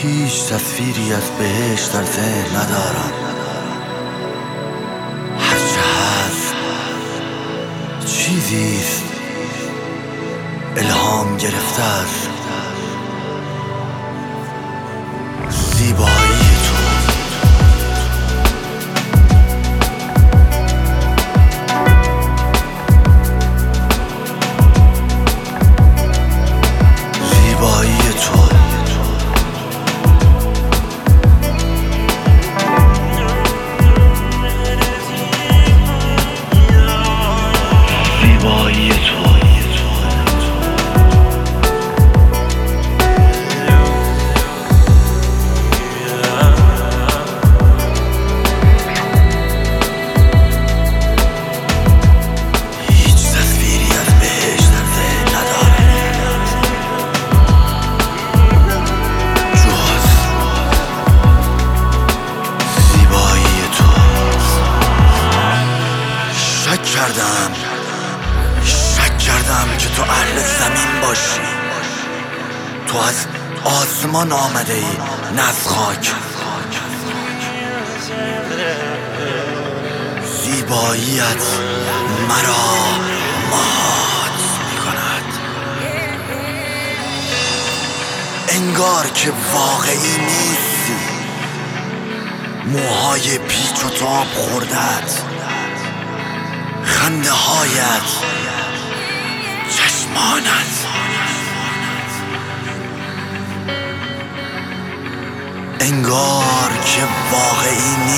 هیچ تصویری از بهشت در ذهن ندارم. هرچه هست چیزیست الهام گرفته است. زیبایی تو شک کردم که تو اهل زمین باشی. تو از آسمان آمده ای نه از خاک. زیباییت مرا مات می کند. انگار که واقعی نیستی. موهای پیچ و تاب خوردت، خنده هایت، چشمانت، انگار که واقعی